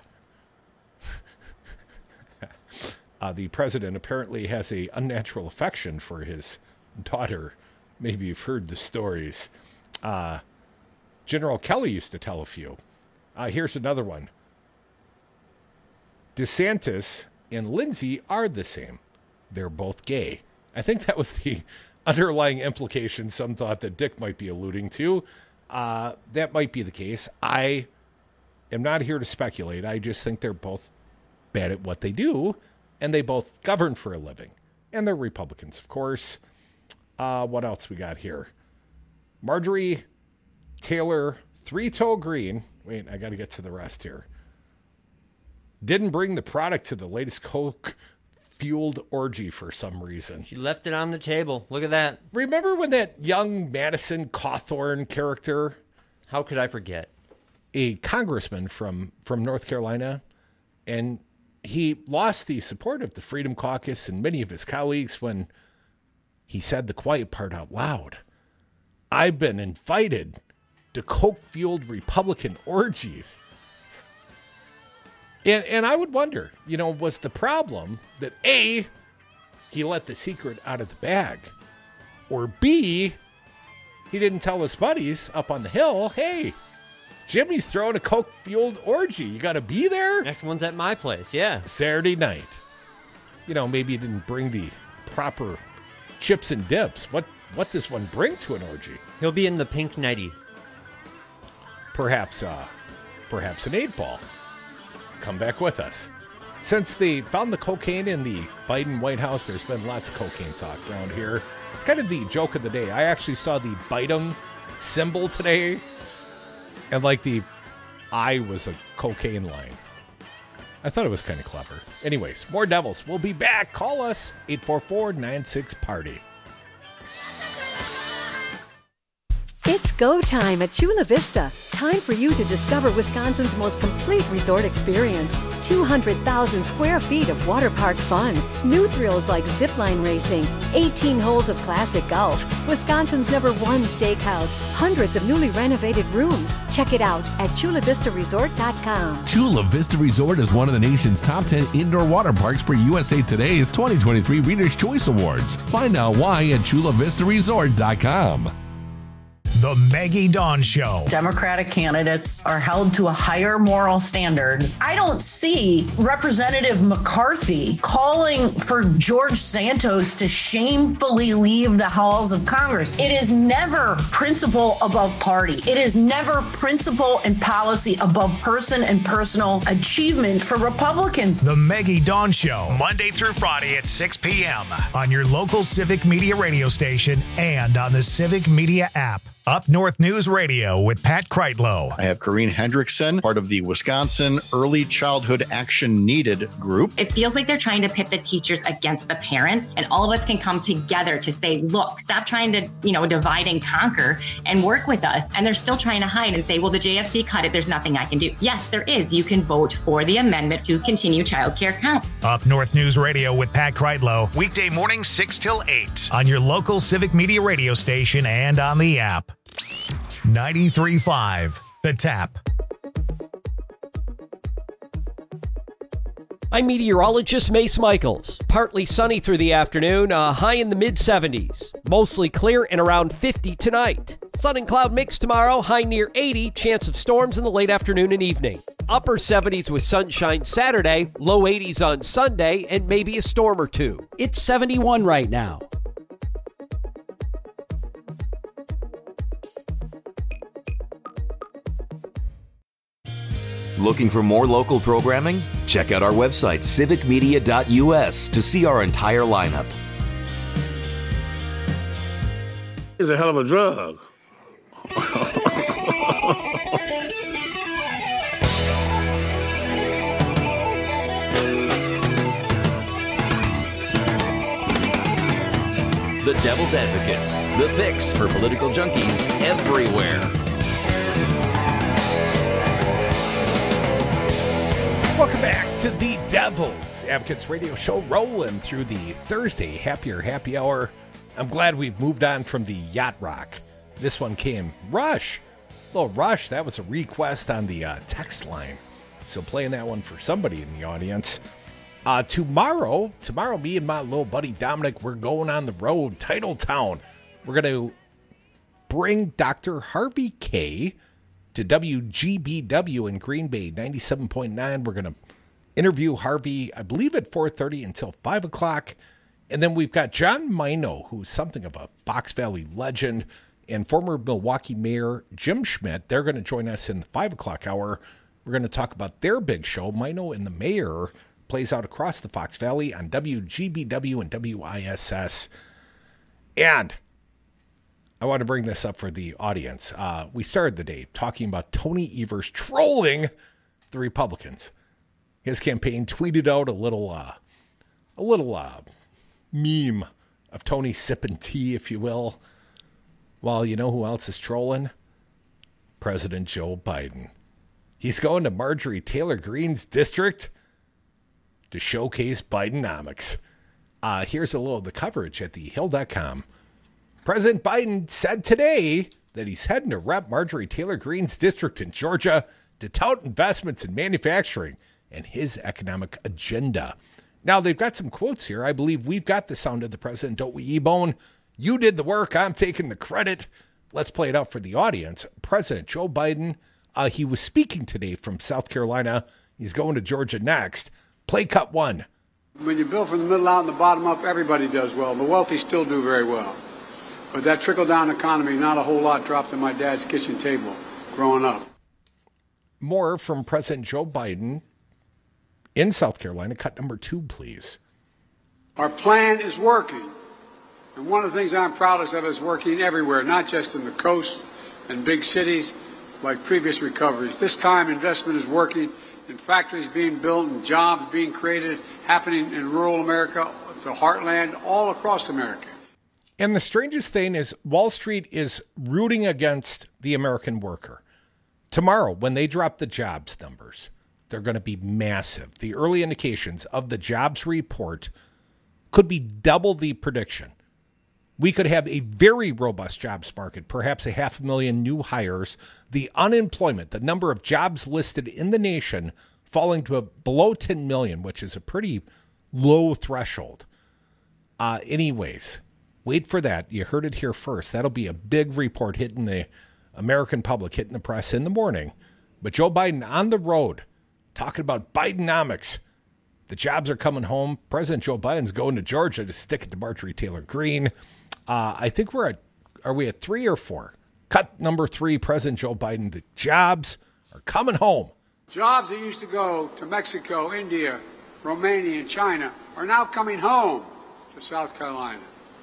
Uh, the president apparently has a unnatural affection for his daughter. Maybe you've heard the stories. Uh, General Kelly used to tell a few. Uh, here's another one. DeSantis and Lindsay are the same. They're both gay. I think that was the underlying implication some thought that Dick might be alluding to. Uh, that might be the case. I am not here to speculate. I just think they're both bad at what they do. And they both govern for a living. And they're Republicans, of course. Uh, what else we got here? Marjorie Taylor, three-toe Greene. Wait, I got to get to the rest here. Didn't bring the product to the latest Coke-fueled orgy for some reason. She left it on the table. Look at that. Remember when that young Madison Cawthorn character? How could I forget? A congressman from, from North Carolina. And he lost the support of the Freedom Caucus and many of his colleagues when he said the quiet part out loud. I've been invited to Coke-fueled Republican orgies. And, and I would wonder, you know, was the problem that A, he let the secret out of the bag, or B, he didn't tell his buddies up on the hill, hey, Jimmy's throwing a Coke-fueled orgy. You got to be there? Next one's at my place, yeah. Saturday night. You know, maybe you didn't bring the proper chips and dips. What what does one bring to an orgy? He'll be in the pink nightie. Perhaps, uh, perhaps an eight ball. Come back with us. Since they found the cocaine in the Biden White House, there's been lots of cocaine talk around here. It's kind of the joke of the day. I actually saw the Biden symbol today. And like the I was a cocaine line. I thought it was kind of clever. Anyways, more Devils. We'll be back. Call us eight four four, nine six, party. It's go time at Chula Vista. Time for you to discover Wisconsin's most complete resort experience. two hundred thousand square feet of water park fun. New thrills like zipline racing. eighteen holes of classic golf. Wisconsin's number one steakhouse. Hundreds of newly renovated rooms. Check it out at chula vista resort dot com. Chula Vista Resort is one of the nation's top ten indoor water parks per U S A Today's twenty twenty-three Reader's Choice Awards. Find out why at chula vista resort dot com. The Maggie Dawn Show. Democratic candidates are held to a higher moral standard. I don't see Representative McCarthy calling for George Santos to shamefully leave the halls of Congress. It is never principle above party. It is never principle and policy above person and personal achievement for Republicans. The Maggie Dawn Show, Monday through Friday at six p.m. on your local Civic Media radio station and on the Civic Media app. Up North News Radio with Pat Kreitlow. I have Corrine Hendrickson, part of the Wisconsin Early Childhood Action Needed group. It feels like they're trying to pit the teachers against the parents, and all of us can come together to say, look, stop trying to, you know, divide and conquer and work with us. And they're still trying to hide and say, well, the J F C cut it. There's nothing I can do. Yes, there is. You can vote for the amendment to continue childcare counts. Up North News Radio with Pat Kreitlow, weekday morning six till eight on your local Civic Media radio station and on the app. ninety-three point five, The Tap. I'm meteorologist Mace Michaels. Partly sunny through the afternoon, a high in the mid seventies. Mostly clear and around fifty tonight. Sun and cloud mix tomorrow, high near eighty, chance of storms in the late afternoon and evening. Upper seventies with sunshine Saturday, low eighties on Sunday, and maybe a storm or two. It's seventy-one right now. Looking for more local programming? Check out our website, civic media dot u s, to see our entire lineup. It's a hell of a drug. The Devil's Advocates, the fix for political junkies everywhere. Welcome back to the Devil's Advocates radio show, rolling through the Thursday Happier Happy Hour. I'm glad we've moved on from the Yacht Rock. This one came Rush. Little Rush, that was a request on the uh, text line. So playing that one for somebody in the audience. Uh, tomorrow, tomorrow, me and my little buddy Dominic, we're going on the road, Titletown. We're going to bring Doctor Harvey Kaye to W G B W in Green Bay, ninety-seven point nine. We're going to interview Harvey, I believe, at four thirty until five o'clock. And then we've got John Mino, who's something of a Fox Valley legend, and former Milwaukee Mayor Jim Schmidt. They're going to join us in the five o'clock hour. We're going to talk about their big show. Mino and the Mayor plays out across the Fox Valley on W G B W and W I S S. And I want to bring this up for the audience. Uh, we started the day talking about Tony Evers trolling the Republicans. His campaign tweeted out a little, uh, a little uh, meme of Tony sipping tea, if you will. Well, you know who else is trolling? President Joe Biden. He's going to Marjorie Taylor Greene's district to showcase Bidenomics. Uh, here's a little of the coverage at the hill dot com. President Biden said today that he's heading to rep Marjorie Taylor Greene's district in Georgia to tout investments in manufacturing and his economic agenda. Now, they've got some quotes here. I believe we've got the sound of the president, don't we, E-Bone? You did the work. I'm taking the credit. Let's play it out for the audience. President Joe Biden, uh, he was speaking today from South Carolina. He's going to Georgia next. Play cut one. When you build from the middle out and the bottom up, everybody does well. The wealthy still do very well. But that trickle-down economy, not a whole lot dropped on my dad's kitchen table growing up. More from President Joe Biden in South Carolina. Cut number two, please. Our plan is working. And one of the things I'm proudest of is working everywhere, not just in the coast and big cities like previous recoveries. This time, investment is working in factories being built and jobs being created, happening in rural America, the heartland, all across America. And the strangest thing is Wall Street is rooting against the American worker. Tomorrow, when they drop the jobs numbers, they're going to be massive. The early indications of the jobs report could be double the prediction. We could have a very robust jobs market, perhaps a half a million new hires. The unemployment, the number of jobs listed in the nation, falling to a below ten million, which is a pretty low threshold. Uh, anyways, wait for that. You heard it here first. That'll be a big report hitting the American public, hitting the press in the morning. But Joe Biden on the road, talking about Bidenomics. The jobs are coming home. President Joe Biden's going to Georgia to stick it to Marjorie Taylor Greene. Uh, I think we're at, are we at three or four? Cut number three, President Joe Biden. The jobs are coming home. Jobs that used to go to Mexico, India, Romania, and China are now coming home to South Carolina.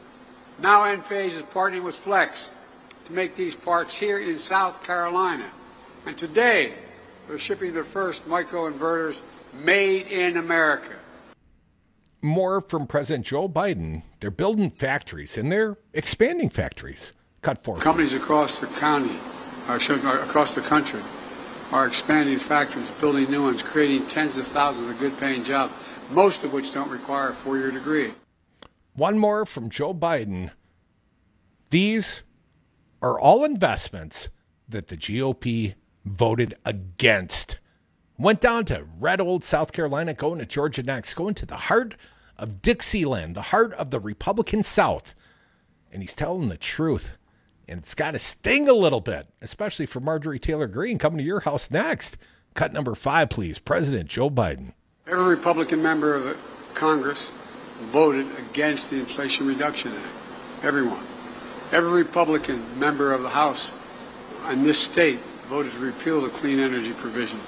Now Enphase is partnering with Flex to make these parts here in South Carolina. And today, they're shipping their first microinverters made in America. More from President Joe Biden. They're building factories, and they're expanding factories. Cut four. Companies across the county, or across the country, are expanding factories, building new ones, creating tens of thousands of good-paying jobs, most of which don't require a four-year degree. One more from Joe Biden. These are all investments that the G O P voted against. Went down to red old South Carolina, going to Georgia next, going to the heart of Dixieland, the heart of the Republican South. And he's telling the truth. And it's got to sting a little bit, especially for Marjorie Taylor Greene coming to your house next. Cut number five, please. President Joe Biden. Every Republican member of the Congress voted against the Inflation Reduction Act. Everyone. Every Republican member of the House in this state voted to repeal the clean energy provisions.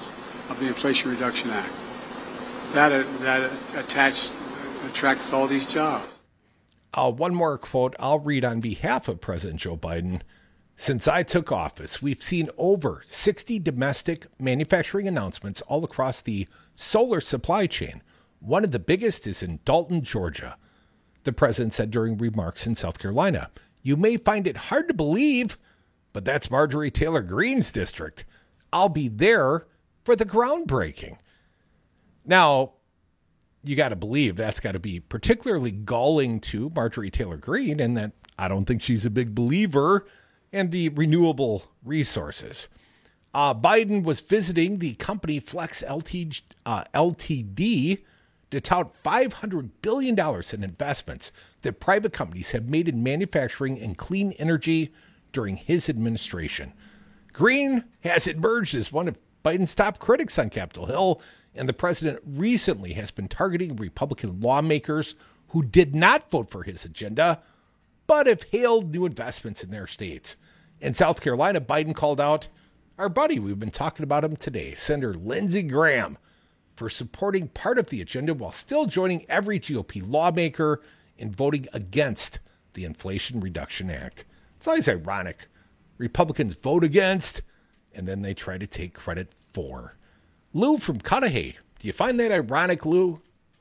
of the Inflation Reduction Act. That, that attached, attracted all these jobs. Uh, one more quote I'll read on behalf of President Joe Biden. Since I took office, we've seen over sixty domestic manufacturing announcements all across the solar supply chain. One of the biggest is in Dalton, Georgia. The president said during remarks in South Carolina, "You may find it hard to believe, but that's Marjorie Taylor Greene's district. I'll be there for the groundbreaking." Now, you got to believe that's got to be particularly galling to Marjorie Taylor Greene, and that I don't think she's a big believer in the renewable resources. Uh, Biden was visiting the company Flex L T, uh, L T D to tout five hundred billion dollars in investments that private companies have made in manufacturing and clean energy during his administration. Greene has emerged as one of Biden's top critics on Capitol Hill, and the president recently has been targeting Republican lawmakers who did not vote for his agenda, but have hailed new investments in their states. In South Carolina, Biden called out our buddy, we've been talking about him today, Senator Lindsey Graham, for supporting part of the agenda while still joining every G O P lawmaker in voting against the Inflation Reduction Act. It's always ironic. Republicans vote against, and then they try to take credit for. Lou from Cudahy, do you find that ironic, Lou?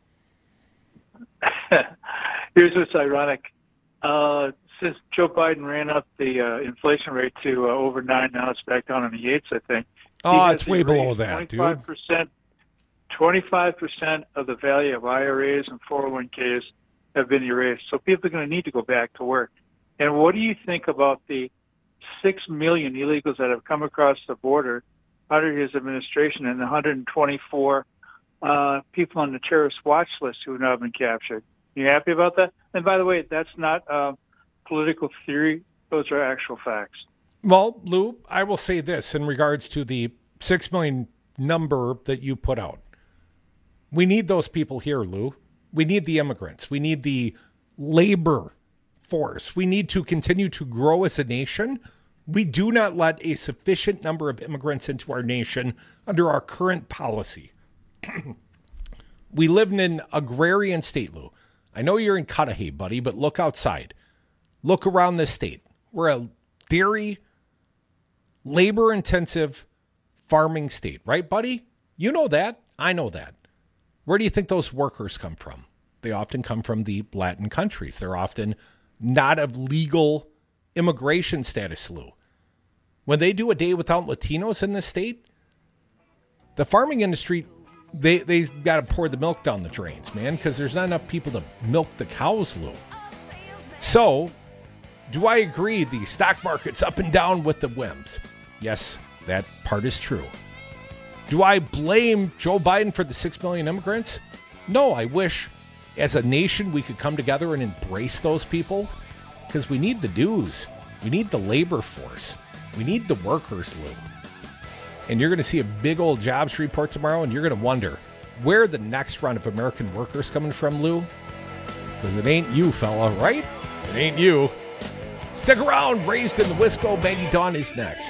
Here's what's ironic. Uh, since Joe Biden ran up the uh, inflation rate to uh, over nine, now it's back down in the eights, I think. Oh, it's way below that, dude. twenty-five percent of the value of I R As and four oh one k's have been erased. So people are going to need to go back to work. And what do you think about the six million illegals that have come across the border under his administration and the one hundred twenty-four uh, people on the terrorist watch list who have now been captured? You happy about that? And by the way, that's not uh, political theory. Those are actual facts. Well, Lou, I will say this in regards to the six million number that you put out. We need those people here, Lou. We need the immigrants. We need the labor force. We need to continue to grow as a nation. We do not let a sufficient number of immigrants into our nation under our current policy. We live in an agrarian state, Lou. I know you're in Cudahy, buddy, but look outside. Look around this state. We're a dairy, labor-intensive farming state, right, buddy? You know that. I know that. Where do you think those workers come from? They often come from the Latin countries. They're often not of legal immigration status, Lou. When they do a day without Latinos in this state, the farming industry, they, they've got to pour the milk down the drains, man, because there's not enough people to milk the cows, Lou. So, do I agree the stock market's up and down with the whims? Yes, that part is true. Do I blame Joe Biden for the six million immigrants? No, I wish as a nation we could come together and embrace those people, because we need the dues. We need the labor force. We need the workers, Lou. And you're going to see a big old jobs report tomorrow, and you're going to wonder where the next round of American workers coming from, Lou? Because it ain't you, fella, right? It ain't you. Stick around. Raised in the Wisco, Maggie Dawn is next.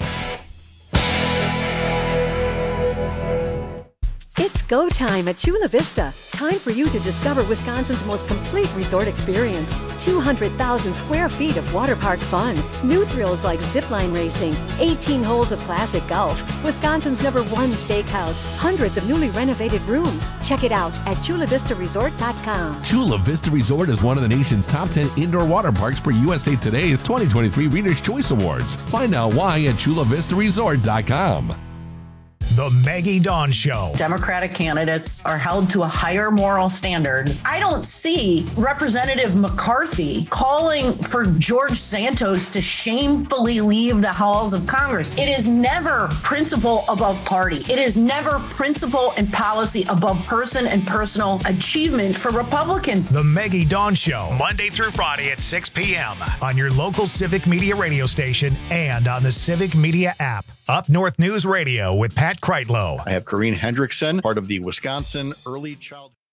It's go time at Chula Vista. Time for you to discover Wisconsin's most complete resort experience. two hundred thousand square feet of water park fun. New thrills like zipline racing, eighteen holes of classic golf, Wisconsin's number one steakhouse, hundreds of newly renovated rooms. Check it out at chula vista resort dot com. Chula Vista Resort is one of the nation's top ten indoor water parks per U S A Today's twenty twenty-three Reader's Choice Awards. Find out why at chula vista resort dot com. The Maggie Dawn Show. Democratic candidates are held to a higher moral standard. I don't see Representative McCarthy calling for George Santos to shamefully leave the halls of Congress. It is never principle above party. It is never principle and policy above person and personal achievement for Republicans. The Maggie Dawn Show, Monday through Friday at six p.m. on your local Civic Media radio station and on the Civic Media app. Up North News Radio with Pat Kreitlow. I have Corrine Hendrickson, part of the Wisconsin Early Childhood.